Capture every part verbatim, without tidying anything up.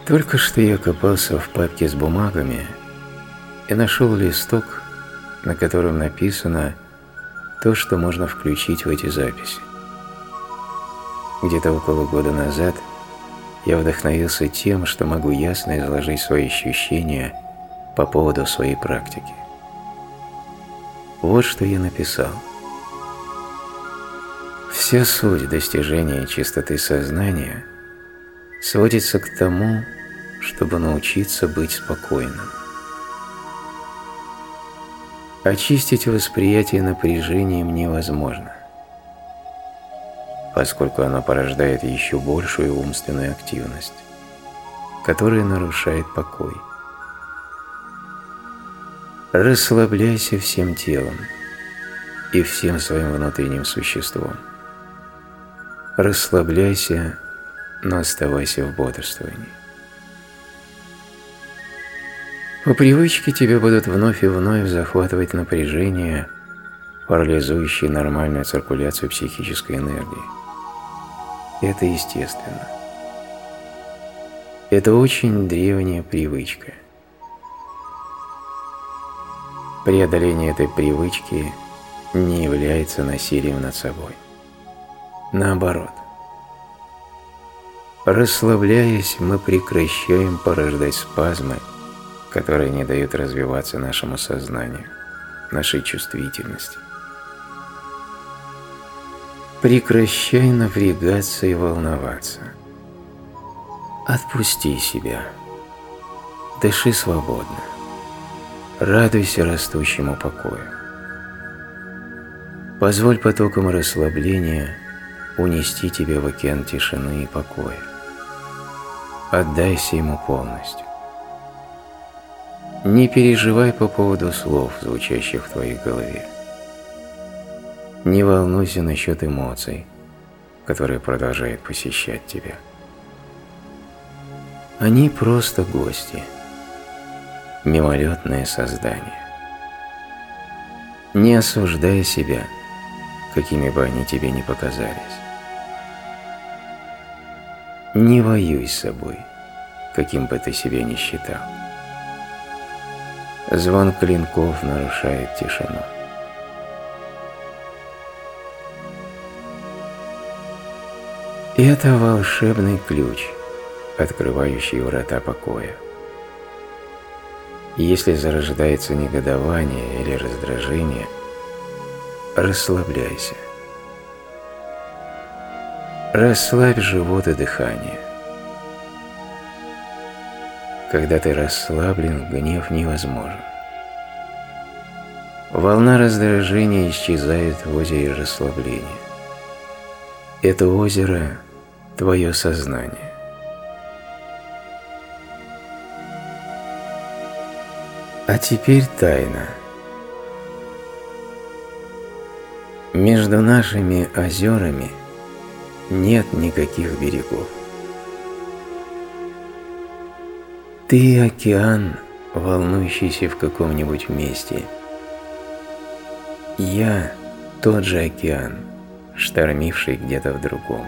Только что я копался в папке с бумагами и нашел листок, на котором написано то, что можно включить в эти записи. Где-то около года назад я вдохновился тем, что могу ясно изложить свои ощущения по поводу своей практики. Вот что я написал. Вся суть достижения чистоты сознания сводится к тому, чтобы научиться быть спокойным. Очистить восприятие напряжением невозможно, поскольку оно порождает еще большую умственную активность, которая нарушает покой. Расслабляйся всем телом и всем своим внутренним существом. Расслабляйся, но оставайся в бодрствовании. По привычке тебя будут вновь и вновь захватывать напряжение, парализующее нормальную циркуляцию психической энергии. Это естественно. Это очень древняя привычка. Преодоление этой привычки не является насилием над собой. Наоборот. Расслабляясь, мы прекращаем порождать спазмы, которые не дают развиваться нашему сознанию, нашей чувствительности. Прекращай напрягаться и волноваться. Отпусти себя. Дыши свободно. Радуйся растущему покою. Позволь потокам расслабления унести тебя в океан тишины и покоя. Отдайся ему полностью. Не переживай по поводу слов, звучащих в твоей голове. Не волнуйся насчет эмоций, которые продолжают посещать тебя. Они просто гости, мимолетные создания. Не осуждай себя, какими бы они тебе ни показались. Не воюй с собой, каким бы ты себя ни считал. Звон клинков нарушает тишину. И это волшебный ключ, открывающий врата покоя. Если зарождается негодование или раздражение, расслабляйся. Расслабь живот и дыхание. Когда ты расслаблен, гнев невозможен. Волна раздражения исчезает в озере расслабления. Это озеро – твое сознание. А теперь тайна. Между нашими озерами нет никаких берегов. Ты океан, волнующийся в каком-нибудь месте. Я тот же океан, штормивший где-то в другом.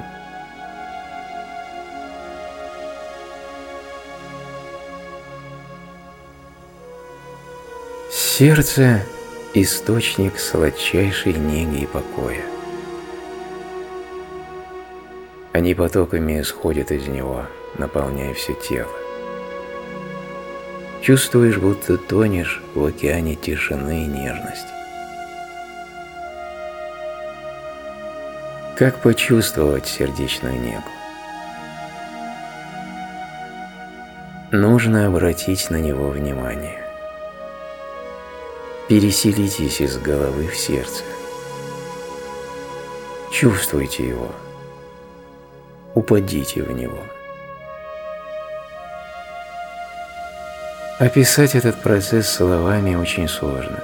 Сердце – источник сладчайшей неги и покоя. Они потоками исходят из него, наполняя все тело. Чувствуешь, будто тонешь в океане тишины и нежности. Как почувствовать сердечную негу? Нужно обратить на него внимание. Переселитесь из головы в сердце. Чувствуйте его. Упадите в него. Описать этот процесс словами очень сложно.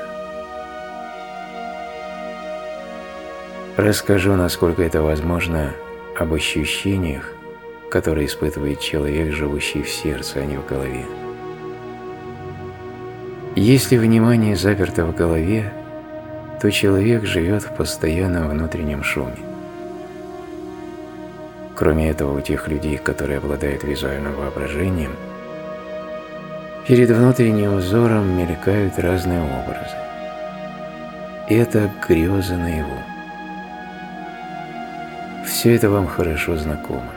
Расскажу, насколько это возможно, об ощущениях, которые испытывает человек, живущий в сердце, а не в голове. Если внимание заперто в голове, то человек живет в постоянном внутреннем шуме. Кроме этого, у тех людей, которые обладают визуальным воображением, перед внутренним взором мелькают разные образы. Это грезы наяву. Все это вам хорошо знакомо.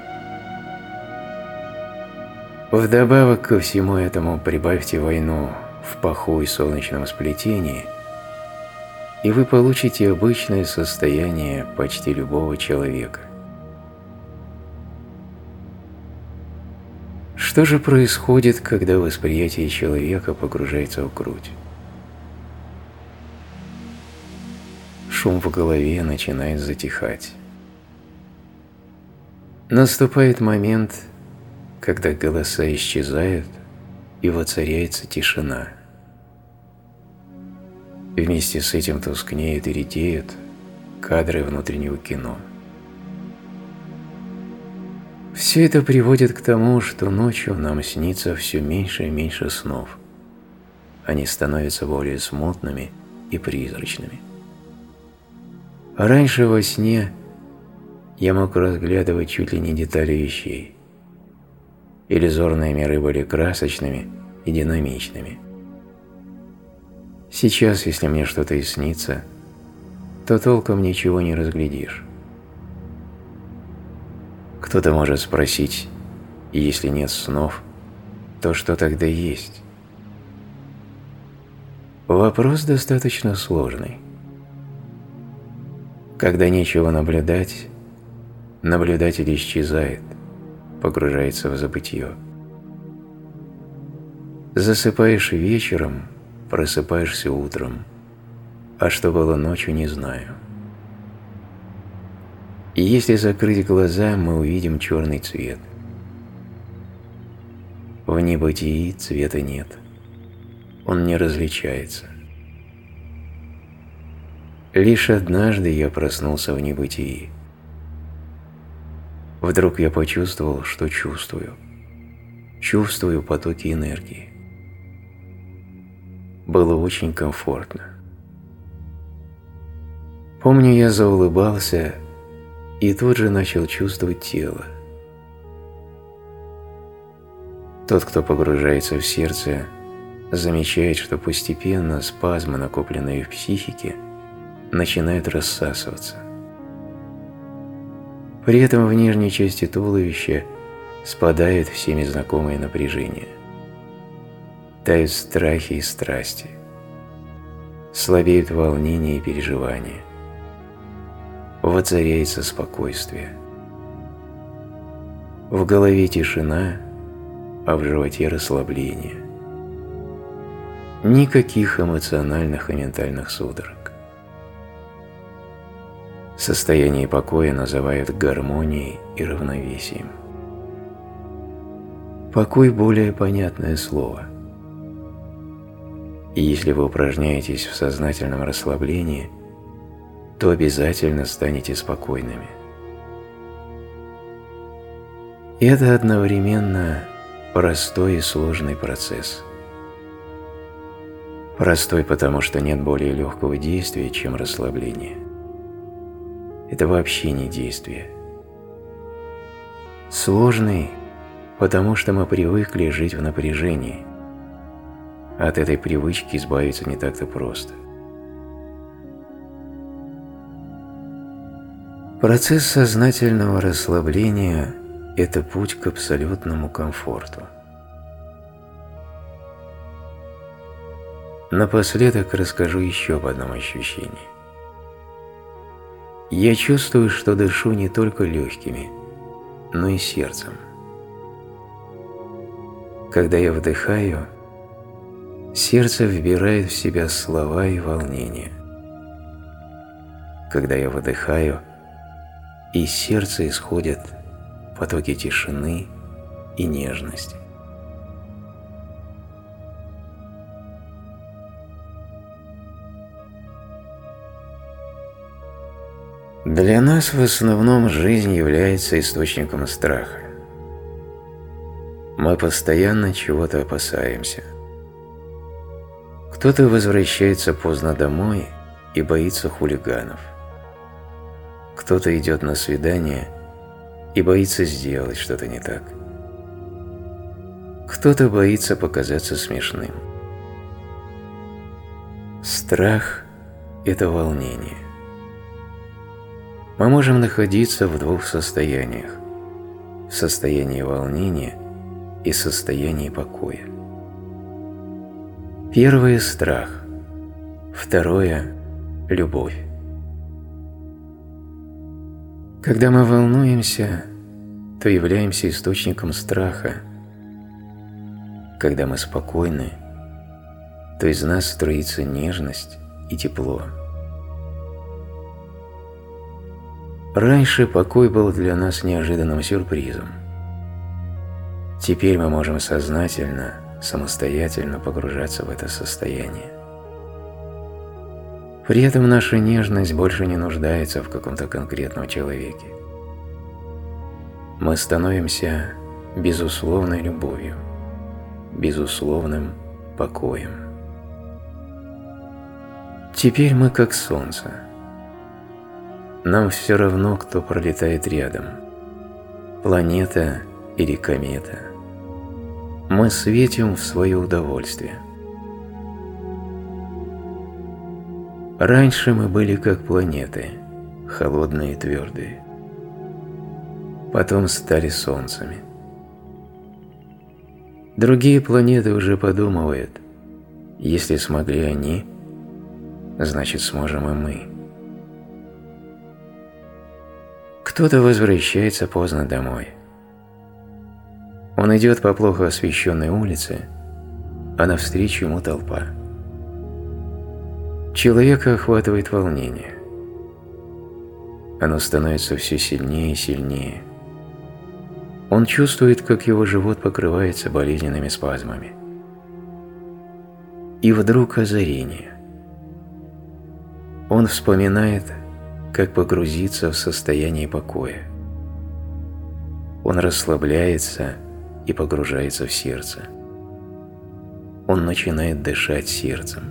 Вдобавок ко всему этому прибавьте войну в паху и солнечном сплетении, и вы получите обычное состояние почти любого человека. Что же происходит, когда восприятие человека погружается в грудь? Шум в голове начинает затихать. Наступает момент, когда голоса исчезают и воцаряется тишина. Вместе с этим тускнеют и редеют кадры внутреннего кино. Все это приводит к тому, что ночью нам снится все меньше и меньше снов. Они становятся более смутными и призрачными. Раньше во сне я мог разглядывать чуть ли не детали вещей. Иллюзорные миры были красочными и динамичными. Сейчас, если мне что-то и снится, то толком ничего не разглядишь. Кто-то может спросить, если нет снов, то что тогда есть? Вопрос достаточно сложный. Когда нечего наблюдать, наблюдатель исчезает, погружается в забытье. Засыпаешь вечером, просыпаешься утром, а что было ночью, не знаю. И если закрыть глаза, мы увидим черный цвет. В небытии цвета нет. Он не различается. Лишь однажды я проснулся в небытии. Вдруг я почувствовал, что чувствую. Чувствую потоки энергии. Было очень комфортно. Помню, я заулыбался и тут же начал чувствовать тело. Тот, кто погружается в сердце, замечает, что постепенно спазмы, накопленные в психике, начинают рассасываться. При этом в нижней части туловища спадают всеми знакомые напряжения. Тают страхи и страсти. Слабеют волнения и переживания. Воцаряется спокойствие. В голове тишина, а в животе расслабление. Никаких эмоциональных и ментальных судорог. Состояние покоя называют гармонией и равновесием. Покой – более понятное слово. И если вы упражняетесь в сознательном расслаблении, то обязательно станете спокойными. И это одновременно простой и сложный процесс. Простой, потому что нет более легкого действия, чем расслабление. Это вообще не действие. Сложный, потому что мы привыкли жить в напряжении. От этой привычки избавиться не так-то просто. Процесс сознательного расслабления – это путь к абсолютному комфорту. Напоследок расскажу еще об одном ощущении. Я чувствую, что дышу не только легкими, но и сердцем. Когда я вдыхаю, сердце вбирает в себя слова и волнения. Когда я выдыхаю, из сердца исходят потоки тишины и нежности. Для нас в основном жизнь является источником страха. Мы постоянно чего-то опасаемся. Кто-то возвращается поздно домой и боится хулиганов. Кто-то идет на свидание и боится сделать что-то не так. Кто-то боится показаться смешным. Страх – это волнение. Мы можем находиться в двух состояниях – в состоянии волнения и состоянии покоя. Первое – страх, второе – любовь. Когда мы волнуемся, то являемся источником страха. Когда мы спокойны, то из нас струится нежность и тепло. Раньше покой был для нас неожиданным сюрпризом. Теперь мы можем сознательно, самостоятельно погружаться в это состояние. При этом наша нежность больше не нуждается в каком-то конкретном человеке. Мы становимся безусловной любовью, безусловным покоем. Теперь мы как солнце. Нам все равно, кто пролетает рядом, планета или комета. Мы светим в свое удовольствие. Раньше мы были как планеты, холодные и твердые. Потом стали солнцами. Другие планеты уже подумывают, если смогли они, значит сможем и мы. Кто-то возвращается поздно домой. Он идет по плохо освещенной улице, а навстречу ему толпа. Человека охватывает волнение. Оно становится все сильнее и сильнее. Он чувствует, как его живот покрывается болезненными спазмами. И вдруг озарение. Он вспоминает, как погрузиться в состояние покоя. Он расслабляется и погружается в сердце. Он начинает дышать сердцем.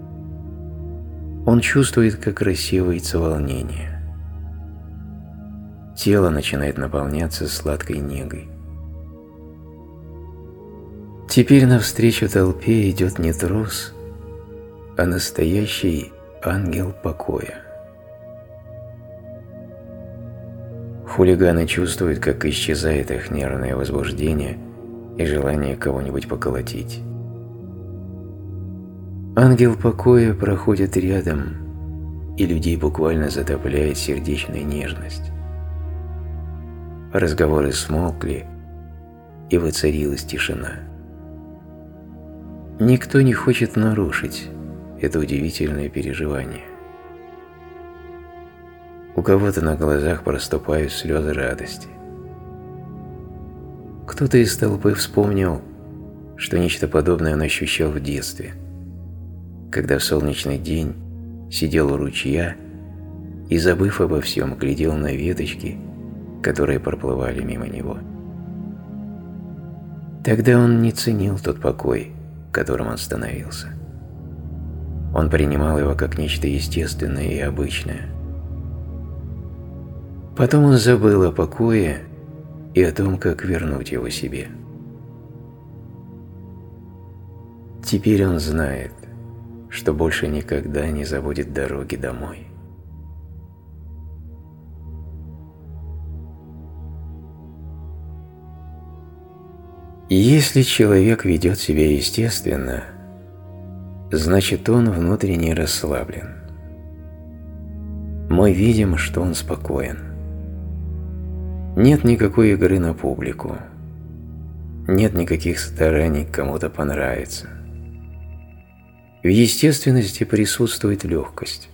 Он чувствует, как рассеивается волнение. Тело начинает наполняться сладкой негой. Теперь навстречу толпе идет не трус, а настоящий ангел покоя. Хулиганы чувствуют, как исчезает их нервное возбуждение и желание кого-нибудь поколотить. Ангел покоя проходит рядом, и людей буквально затопляет сердечная нежность. Разговоры смолкли, и воцарилась тишина. Никто не хочет нарушить это удивительное переживание. У кого-то на глазах проступают слезы радости. Кто-то из толпы вспомнил, что нечто подобное он ощущал в детстве, когда в солнечный день сидел у ручья и, забыв обо всем, глядел на веточки, которые проплывали мимо него. Тогда он не ценил тот покой, которым он становился. Он принимал его как нечто естественное и обычное. Потом он забыл о покое и о том, как вернуть его себе. Теперь он знает, что больше никогда не забудет дороги домой. Если человек ведет себя естественно, значит он внутренне расслаблен. Мы видим, что он спокоен. Нет никакой игры на публику. Нет никаких стараний кому-то понравиться. В естественности присутствует легкость.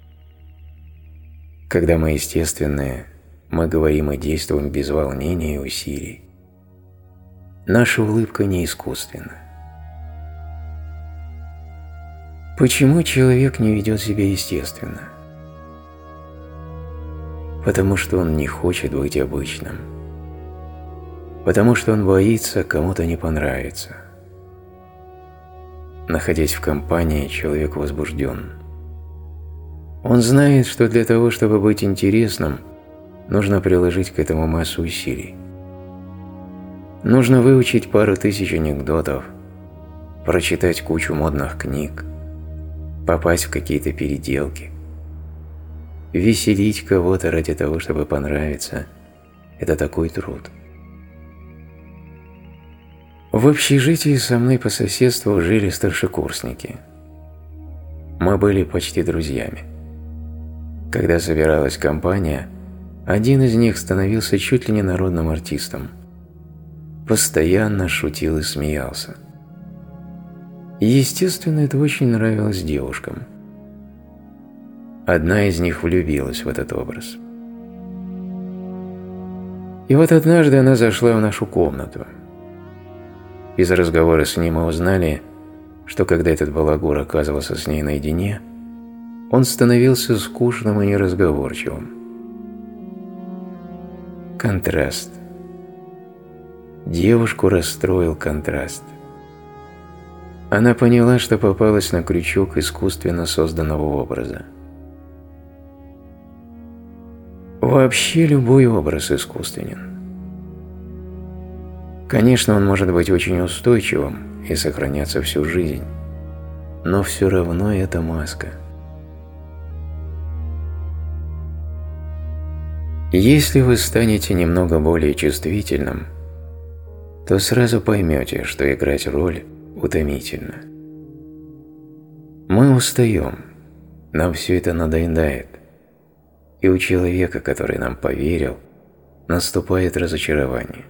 Когда мы естественные, мы говорим и действуем без волнения и усилий. Наша улыбка не искусственна. Почему человек не ведет себя естественно? Потому что он не хочет быть обычным. Потому что он боится кому-то не понравиться. Находясь в компании, человек возбужден. Он знает, что для того, чтобы быть интересным, нужно приложить к этому массу усилий. Нужно выучить пару тысяч анекдотов, прочитать кучу модных книг, попасть в какие-то переделки. Веселить кого-то ради того, чтобы понравиться – это такой труд. В общежитии со мной по соседству жили старшекурсники. Мы были почти друзьями. Когда собиралась компания, один из них становился чуть ли не народным артистом. Постоянно шутил и смеялся. И, естественно, это очень нравилось девушкам. Одна из них влюбилась в этот образ. И вот однажды она зашла в нашу комнату. Из разговора с ним мы узнали, что когда этот балагур оказывался с ней наедине, он становился скучным и неразговорчивым. Контраст. Девушку расстроил контраст. Она поняла, что попалась на крючок искусственно созданного образа. Вообще любой образ искусственен. Конечно, он может быть очень устойчивым и сохраняться всю жизнь, но все равно это маска. Если вы станете немного более чувствительным, то сразу поймете, что играть роль утомительно. Мы устаем, нам все это надоедает, и у человека, который нам поверил, наступает разочарование.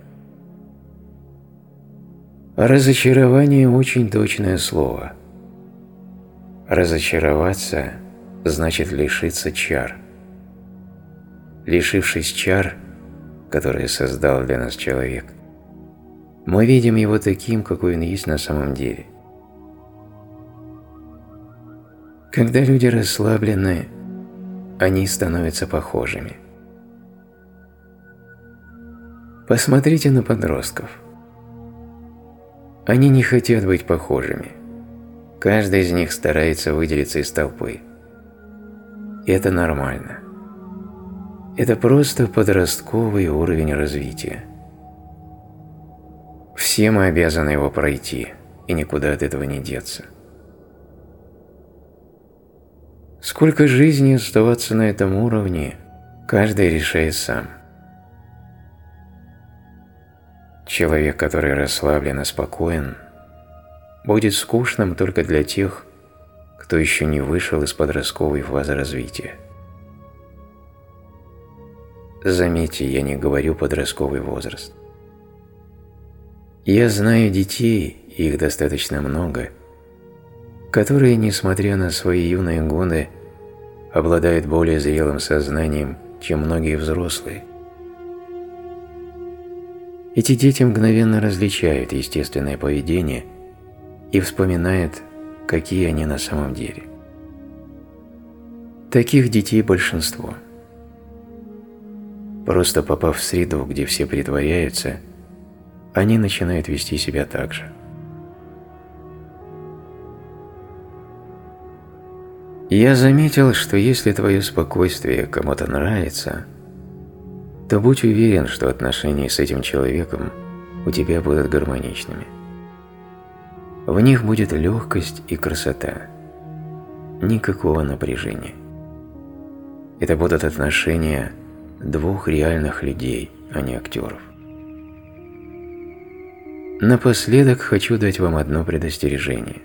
Разочарование – очень точное слово. Разочароваться – значит лишиться чар. Лишившись чар, которые создал для нас человек, мы видим его таким, какой он есть на самом деле. Когда люди расслаблены, они становятся похожими. Посмотрите на подростков. Они не хотят быть похожими. Каждый из них старается выделиться из толпы. И это нормально. Это просто подростковый уровень развития. Все мы обязаны его пройти, и никуда от этого не деться. Сколько жизней оставаться на этом уровне, каждый решает сам. Человек, который расслаблен и спокоен, будет скучным только для тех, кто еще не вышел из подростковой фазы развития. Заметьте, я не говорю подростковый возраст. Я знаю детей, их достаточно много, которые, несмотря на свои юные годы, обладают более зрелым сознанием, чем многие взрослые. Эти дети мгновенно различают естественное поведение и вспоминают, какие они на самом деле. Таких детей большинство. Просто попав в среду, где все притворяются, они начинают вести себя так же. Я заметил, что если твое спокойствие кому-то нравится, то будь уверен, что отношения с этим человеком у тебя будут гармоничными. В них будет легкость и красота. Никакого напряжения. Это будут отношения двух реальных людей, а не актеров. Напоследок хочу дать вам одно предостережение.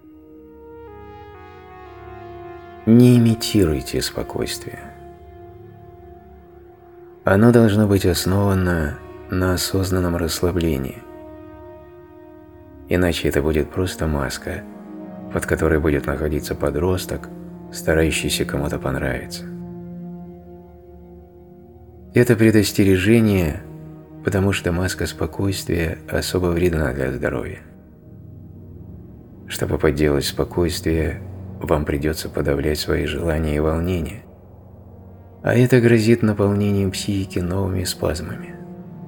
Не имитируйте спокойствие. Оно должно быть основано на осознанном расслаблении. Иначе это будет просто маска, под которой будет находиться подросток, старающийся кому-то понравиться. Это предостережение, потому что маска спокойствия особо вредна для здоровья. Чтобы подделать спокойствие, вам придется подавлять свои желания и волнения, а это грозит наполнением психики новыми спазмами.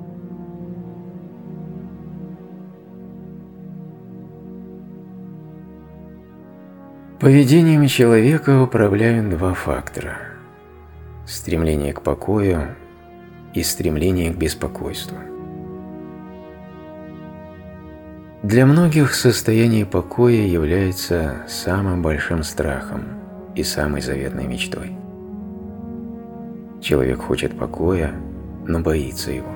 Поведением человека управляют два фактора – стремление к покою и стремление к беспокойству. Для многих состояние покоя является самым большим страхом и самой заветной мечтой. Человек хочет покоя, но боится его.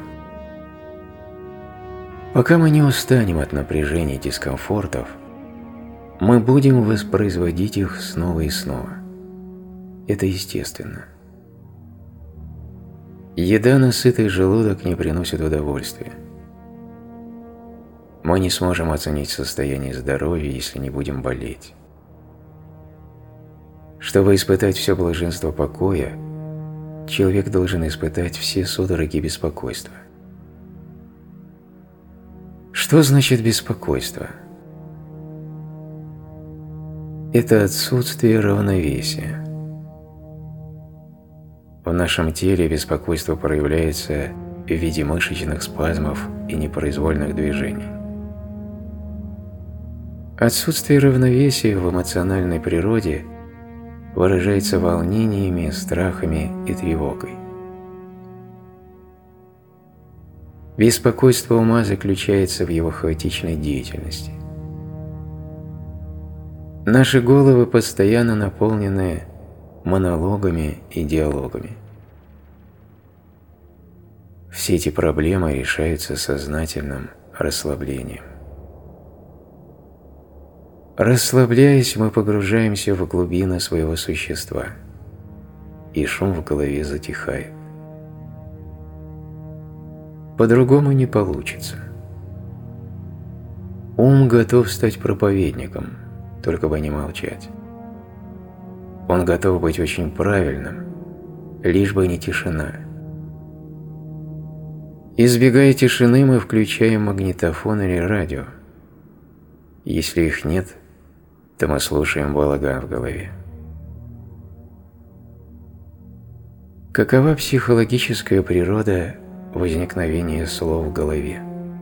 Пока мы не устанем от напряжения и дискомфортов, мы будем воспроизводить их снова и снова. Это естественно. Еда на сытый желудок не приносит удовольствия. Мы не сможем оценить состояние здоровья, если не будем болеть. Чтобы испытать все блаженство покоя, человек должен испытать все судороги беспокойства. Что значит беспокойство? Это отсутствие равновесия. В нашем теле беспокойство проявляется в виде мышечных спазмов и непроизвольных движений. Отсутствие равновесия в эмоциональной природе выражается волнениями, страхами и тревогой. Беспокойство ума заключается в его хаотичной деятельности. Наши головы постоянно наполнены монологами и диалогами. Все эти проблемы решаются сознательным расслаблением. Расслабляясь, мы погружаемся в глубины своего существа, и шум в голове затихает. По-другому не получится. Ум готов стать проповедником, только бы не молчать. Он готов быть очень правильным, лишь бы не тишина. Избегая тишины, мы включаем магнитофон или радио. Если их нет, то мы слушаем балаган в голове. Какова психологическая природа возникновения слов в голове?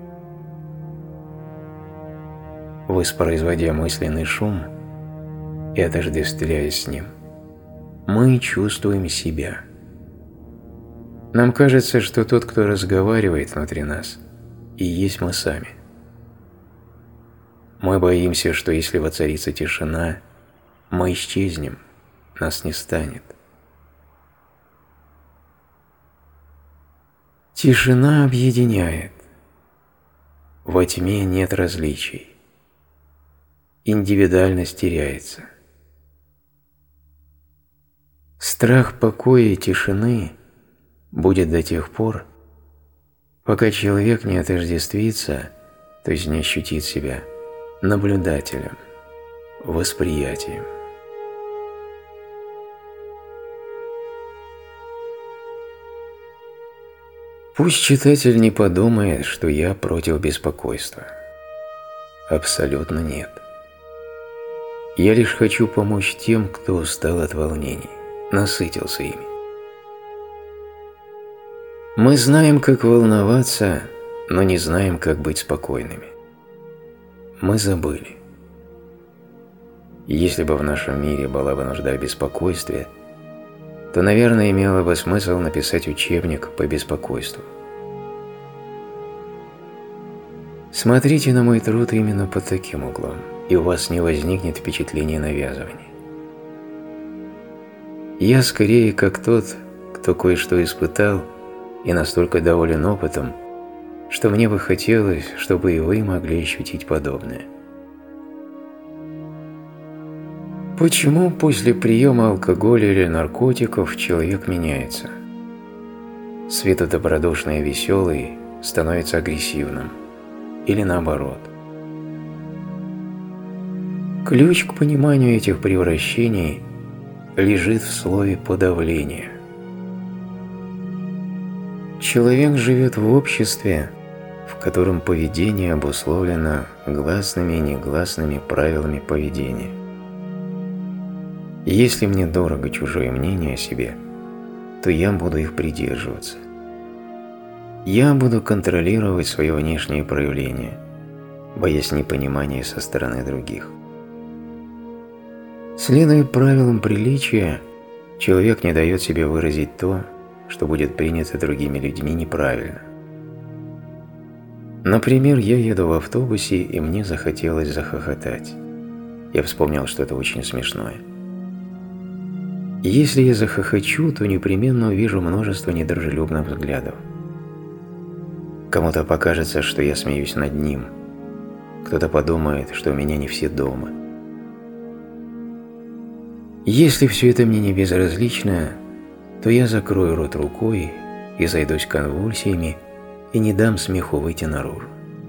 Воспроизводя мысленный шум и отождествляясь с ним, мы чувствуем себя. Нам кажется, что тот, кто разговаривает внутри нас, и есть мы сами. Мы боимся, что если воцарится тишина, мы исчезнем, нас не станет. Тишина объединяет. Во тьме нет различий. Индивидуальность теряется. Страх покоя и тишины будет до тех пор, пока человек не отождествится, то есть не ощутит себя наблюдателем, восприятием. Пусть читатель не подумает, что я против беспокойства. Абсолютно нет. Я лишь хочу помочь тем, кто устал от волнений, насытился ими. Мы знаем, как волноваться, но не знаем, как быть спокойными. Мы забыли. Если бы в нашем мире была бы нужда в беспокойстве, то, наверное, имело бы смысл написать учебник по беспокойству. Смотрите на мой труд именно под таким углом, и у вас не возникнет впечатления навязывания. Я скорее как тот, кто кое-что испытал и настолько доволен опытом, что мне бы хотелось, чтобы и вы могли ощутить подобное. Почему после приема алкоголя или наркотиков человек меняется? С виду добродушный и веселый становится агрессивным, или наоборот. Ключ к пониманию этих превращений лежит в слове «подавление». Человек живет в обществе, в котором поведение обусловлено гласными и негласными правилами поведения. Если мне дорого чужое мнение о себе, то я буду их придерживаться. Я буду контролировать свое внешнее проявление, боясь непонимания со стороны других. Следуя правилам приличия, человек не дает себе выразить то, что будет принято другими людьми неправильно. Например, я еду в автобусе, и мне захотелось захохотать. Я вспомнил что-то очень смешное. Если я захохочу, то непременно увижу множество недружелюбных взглядов. Кому-то покажется, что я смеюсь над ним. Кто-то подумает, что у меня не все дома. Если все это мне не безразлично, то я закрою рот рукой и зайдусь конвульсиями и не дам смеху выйти наружу.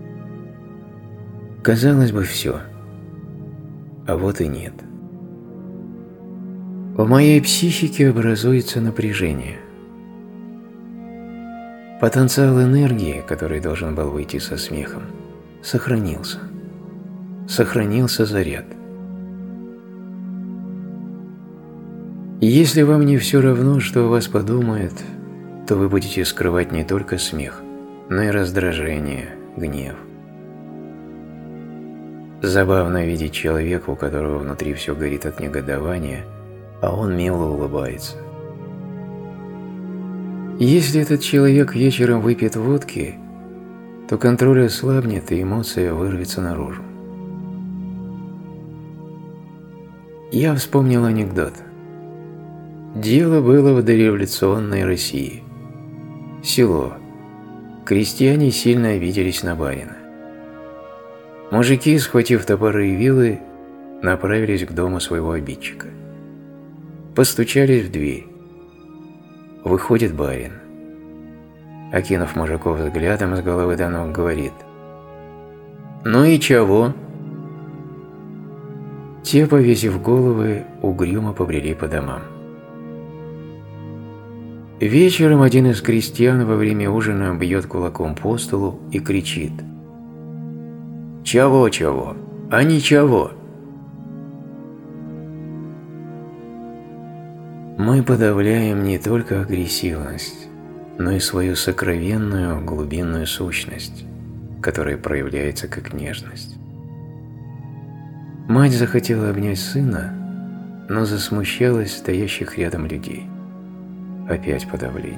Казалось бы, все. А вот и нет. В моей психике образуется напряжение. Потенциал энергии, который должен был выйти со смехом, сохранился. Сохранился заряд. Если вам не все равно, что о вас подумают, то вы будете скрывать не только смех, но и раздражение, гнев. Забавно видеть человека, у которого внутри все горит от негодования, а он мило улыбается. Если этот человек вечером выпьет водки, то контроль ослабнет и эмоция вырвется наружу. Я вспомнил анекдот. Дело было в дореволюционной России. Село. Крестьяне сильно обиделись на барина. Мужики, схватив топоры и вилы, направились к дому своего обидчика. Постучались в дверь. Выходит барин. Окинув мужиков взглядом с головы до ног, говорит: «Ну и чего?» Те, повесив головы, угрюмо побрели по домам. Вечером один из крестьян во время ужина бьет кулаком по столу и кричит: «Чего-чего? А ничего!» Мы подавляем не только агрессивность, но и свою сокровенную глубинную сущность, которая проявляется как нежность. Мать захотела обнять сына, но засмущалась стоящих рядом людей. Опять подавление.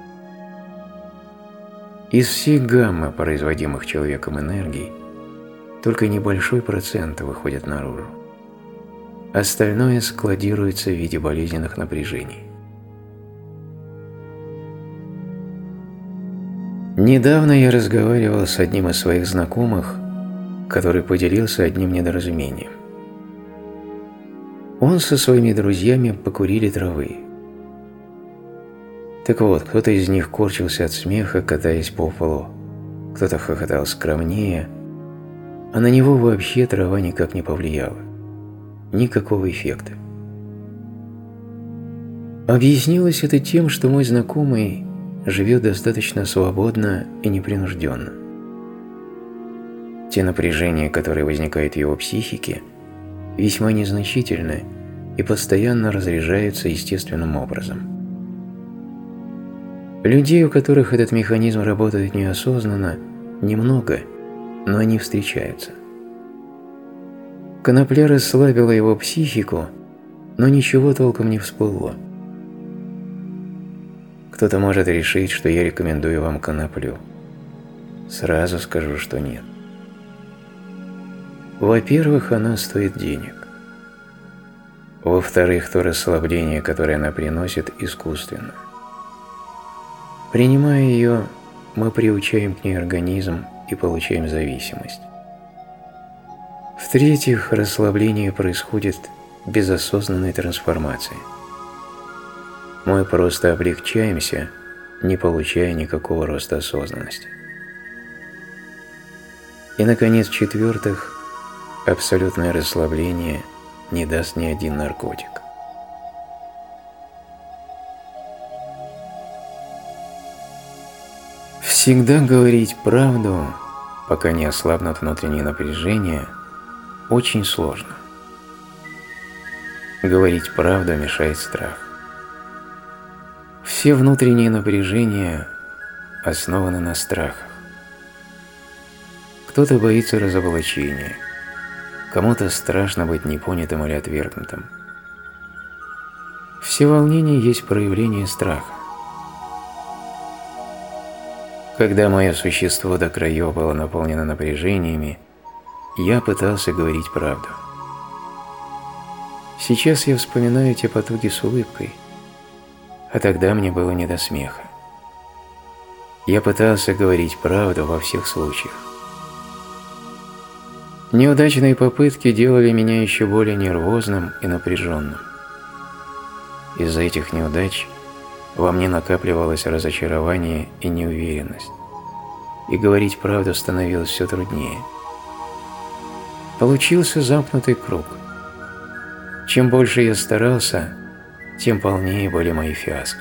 Из всей гаммы производимых человеком энергий только небольшой процент выходит наружу. Остальное складируется в виде болезненных напряжений. Недавно я разговаривал с одним из своих знакомых, который поделился одним недоразумением. Он со своими друзьями покурили травы. Так вот, кто-то из них корчился от смеха, катаясь по полу, кто-то хохотал скромнее, а на него вообще трава никак не повлияла. Никакого эффекта. Объяснилось это тем, что мой знакомый живет достаточно свободно и непринужденно. Те напряжения, которые возникают в его психике, весьма незначительны и постоянно разряжаются естественным образом. Людей, у которых этот механизм работает неосознанно, немного, но они встречаются. Конопля расслабила его психику, но ничего толком не всплыло. Кто-то может решить, что я рекомендую вам коноплю. Сразу скажу, что нет. Во-первых, она стоит денег. Во-вторых, то расслабление, которое она приносит, искусственно. Принимая ее, мы приучаем к ней организм и получаем зависимость. В-третьих, расслабление происходит без осознанной трансформации. Мы просто облегчаемся, не получая никакого роста осознанности. И, наконец, в-четвертых, абсолютное расслабление не даст ни один наркотик. Всегда говорить правду, пока не ослабнут внутренние напряжения, очень сложно. Говорить правду мешает страх. Все внутренние напряжения основаны на страхах. Кто-то боится разоблачения, кому-то страшно быть непонятым или отвергнутым. Все волнения есть проявление страха. Когда мое существо до краев было наполнено напряжениями, я пытался говорить правду. Сейчас я вспоминаю те потуги с улыбкой, а тогда мне было не до смеха. Я пытался говорить правду во всех случаях. Неудачные попытки делали меня еще более нервозным и напряженным. Из-за этих неудач во мне накапливалось разочарование и неуверенность, и говорить правду становилось все труднее. Получился замкнутый круг. Чем больше я старался, тем полнее были мои фиаско.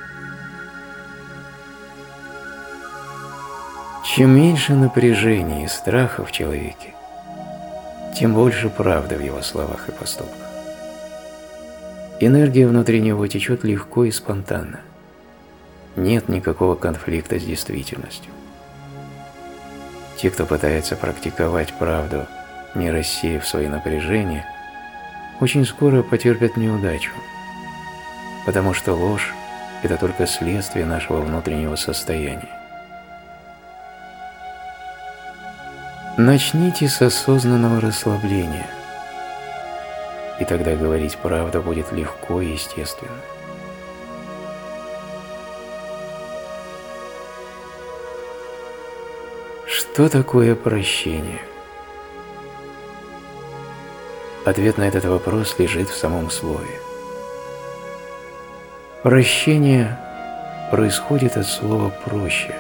Чем меньше напряжения и страха в человеке, тем больше правды в его словах и поступках. Энергия внутри него течет легко и спонтанно. Нет никакого конфликта с действительностью. Те, кто пытается практиковать правду, не рассеяв свои напряжения, очень скоро потерпят неудачу, потому что ложь – это только следствие нашего внутреннего состояния. Начните с осознанного расслабления, и тогда говорить правду будет легко и естественно. Что такое прощение? Ответ на этот вопрос лежит в самом слове. Прощение происходит от слова «проще».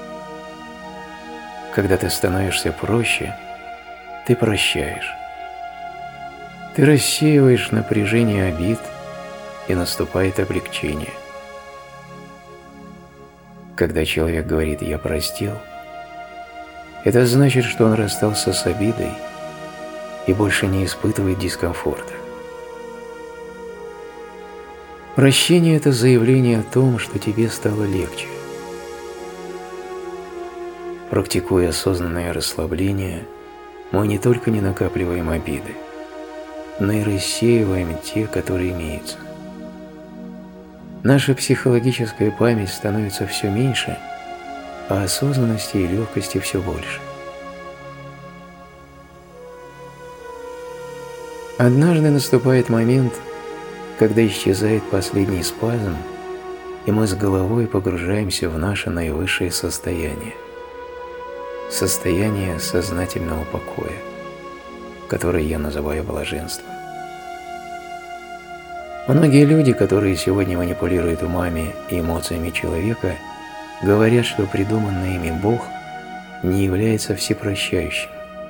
Когда ты становишься проще, ты прощаешь. Ты рассеиваешь напряжение обид, и наступает облегчение. Когда человек говорит «я простил», это значит, что он расстался с обидой и больше не испытывает дискомфорта. Прощение – это заявление о том, что тебе стало легче. Практикуя осознанное расслабление, мы не только не накапливаем обиды, но и рассеиваем те, которые имеются. Наша психологическая память становится все меньше, а осознанности и легкости все больше. Однажды наступает момент, когда исчезает последний спазм, и мы с головой погружаемся в наше наивысшее состояние. Состояние сознательного покоя, которое я называю блаженством. Многие люди, которые сегодня манипулируют умами и эмоциями человека, говорят, что придуманный ими Бог не является всепрощающим.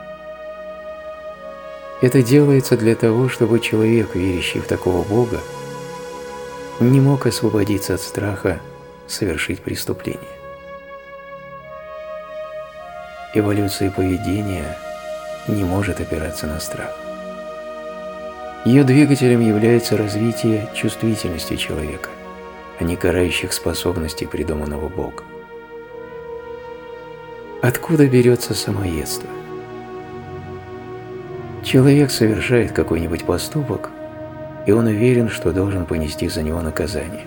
Это делается для того, чтобы человек, верящий в такого Бога, не мог освободиться от страха совершить преступление. Эволюция поведения не может опираться на страх. Ее двигателем является развитие чувствительности человека, а не карающих способностей придуманного Бога. Откуда берется самоедство? Человек совершает какой-нибудь поступок, и он уверен, что должен понести за него наказание.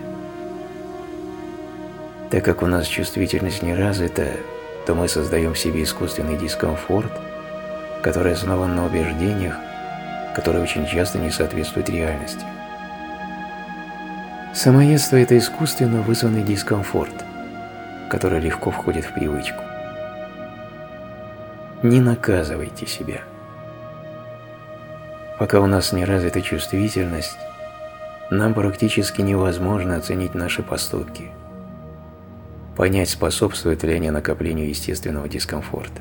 Так как у нас чувствительность не развита, то мы создаем в себе искусственный дискомфорт, который основан на убеждениях, которые очень часто не соответствуют реальности. Самоедство – это искусственно вызванный дискомфорт, который легко входит в привычку. Не наказывайте себя. Пока у нас не развита чувствительность, нам практически невозможно оценить наши поступки, понять, способствуют ли они накоплению естественного дискомфорта.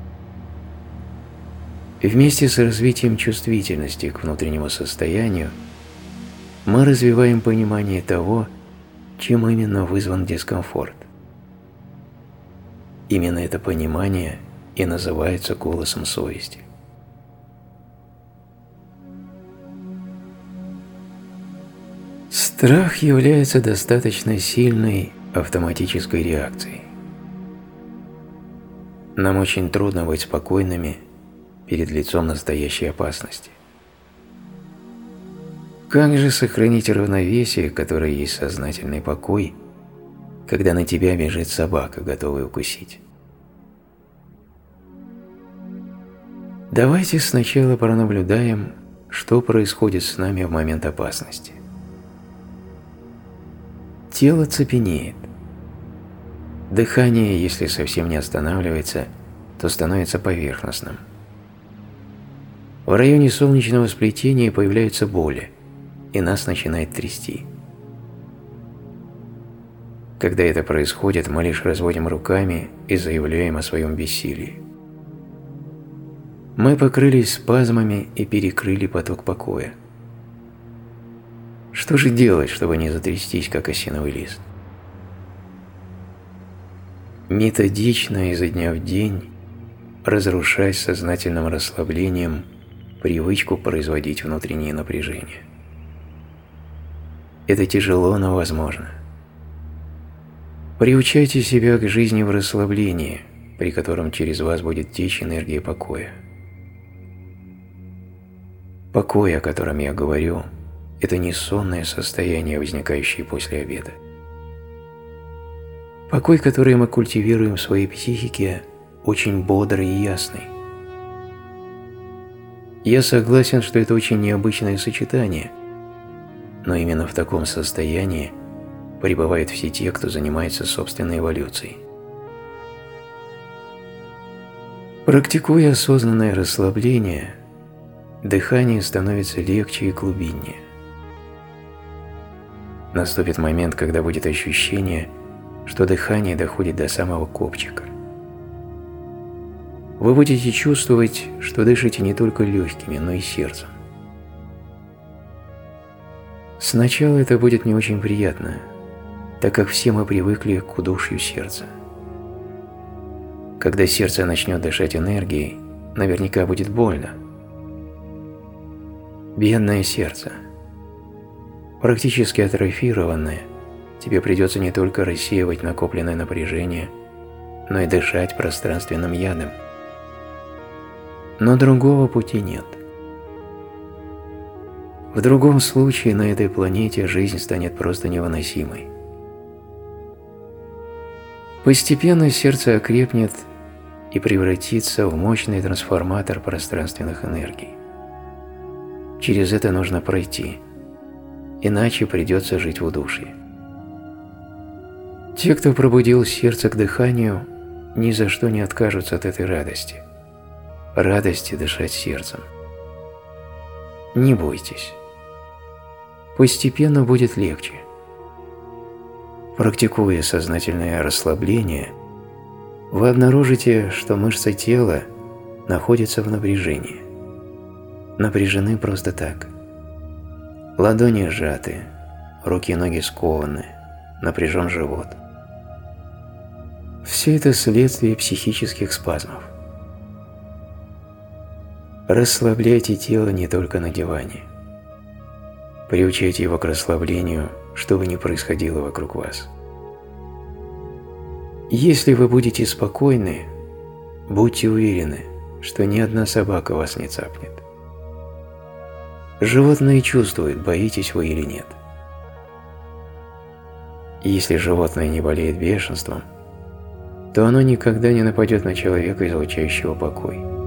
И вместе с развитием чувствительности к внутреннему состоянию мы развиваем понимание того, чем именно вызван дискомфорт. Именно это понимание и называется голосом совести. Страх является достаточно сильной автоматической реакцией. Нам очень трудно быть спокойными перед лицом настоящей опасности. Как же сохранить равновесие, которое есть сознательный покой, когда на тебя бежит собака, готовая укусить. Давайте сначала пронаблюдаем, что происходит с нами в момент опасности. Тело цепенеет. Дыхание, если совсем не останавливается, то становится поверхностным. В районе солнечного сплетения появляются боли, и нас начинает трясти. Когда это происходит, мы лишь разводим руками и заявляем о своем бессилии. Мы покрылись спазмами и перекрыли поток покоя. Что же делать, чтобы не затрястись, как осиновый лист? Методично изо дня в день разрушать сознательным расслаблением привычку производить внутреннее напряжение. Это тяжело, но возможно. Приучайте себя к жизни в расслаблении, при котором через вас будет течь энергия покоя. Покой, о котором я говорю, это не сонное состояние, возникающее после обеда. Покой, который мы культивируем в своей психике, очень бодрый и ясный. Я согласен, что это очень необычное сочетание, но именно в таком состоянии пребывают все те, кто занимается собственной эволюцией. Практикуя осознанное расслабление, дыхание становится легче и глубиннее. Наступит момент, когда будет ощущение, что дыхание доходит до самого копчика. Вы будете чувствовать, что дышите не только легкими, но и сердцем. Сначала это будет не очень приятно, так как все мы привыкли к удушью сердца. Когда сердце начнет дышать энергией, наверняка будет больно. Бедное сердце. Практически атрофированное, тебе придется не только рассеивать накопленное напряжение, но и дышать пространственным ядом. Но другого пути нет. В другом случае на этой планете жизнь станет просто невыносимой. Постепенно сердце окрепнет и превратится в мощный трансформатор пространственных энергий. Через это нужно пройти, иначе придется жить в удушье. Те, кто пробудил сердце к дыханию, ни за что не откажутся от этой радости. Радости дышать сердцем. Не бойтесь. Постепенно будет легче. Практикуя сознательное расслабление, вы обнаружите, что мышцы тела находятся в напряжении. Напряжены просто так. Ладони сжаты, руки и ноги скованы, напряжен живот. Все это следствие психических спазмов. Расслабляйте тело не только на диване. Приучайте его к расслаблению, что бы ни происходило вокруг вас. Если вы будете спокойны, будьте уверены, что ни одна собака вас не цапнет. Животные чувствуют, боитесь вы или нет. Если животное не болеет бешенством, то оно никогда не нападет на человека, излучающего покой.